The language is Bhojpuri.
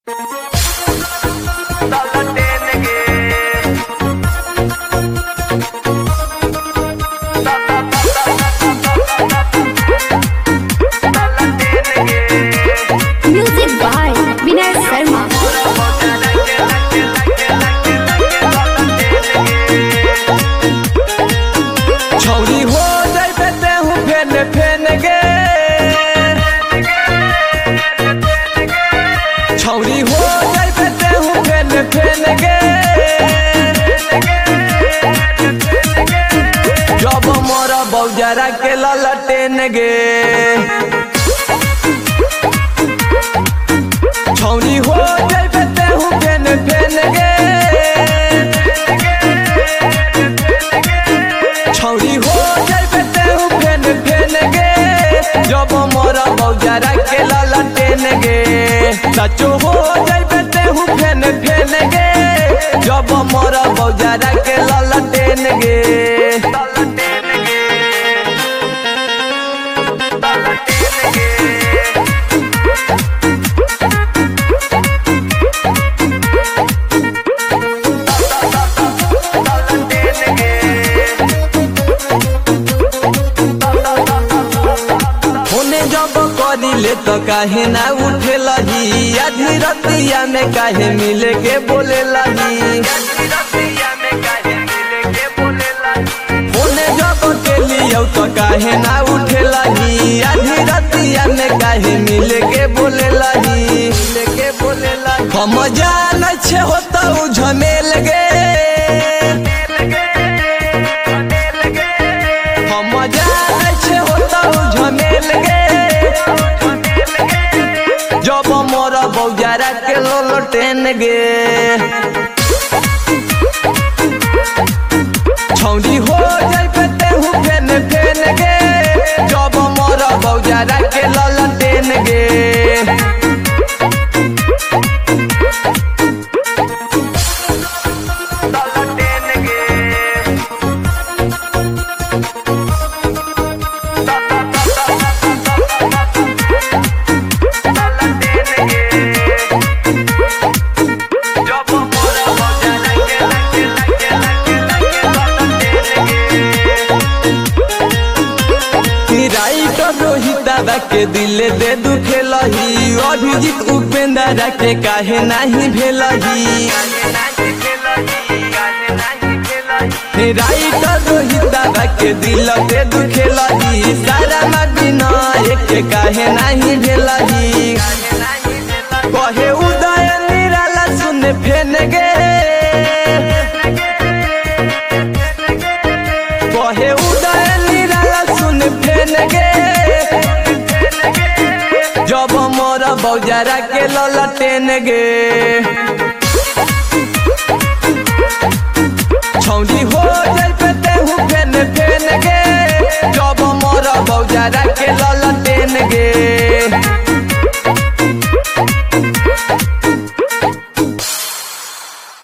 Music by Vinay Sharma. छौरी हो जाइबे तेहू फेन फेन गे, छौरी हो जाइबे तेहू फेन फेन गे। जब मोर बौजारा के ललटेन गे, छौरी हो जाइबे तेहू फेन फेन गे। छौरी हो जाइबे तेहू फेन फेन गे, जब मोर बौजारा के ललटेन गे। सचो हो जाइबे तेहू फेन फेन गे, जब मोर बौजारा के ललटेन गे। होने जब करिले तो काहे ना उठे लही, आधी रतिया में काहे मिले के बोले लही। होने जब के लियो तो काहे ना उठे लही, आधी रतिया में काहे मिले के बोले लही। हम जान छे होता उ झमेल गे, हम जान छे होता उ झमेल गे। जब मोर बौजारा के ललटेन गे, छौरी हो जाइबे तेहू फेन फेन गे, जब मोर बौजारा के ललटेन गे। रोहिता के दिले दे दुखे लही, अभिजीत उपेंद्र के काहे नहीं भेलही। राइटर रोहिता के दिल दे दुखे लही, सारा मदीना के काहे नहीं भेलही। कहे उदय निराला सुन फेन गे, कहे उदय निराला सुन फेन गे। जब मोर बौजारा के ललटेन गे, छौरी हो जाइबे तेहू फेन फेन गे, जब मोर बौजारा के ललटेन गे।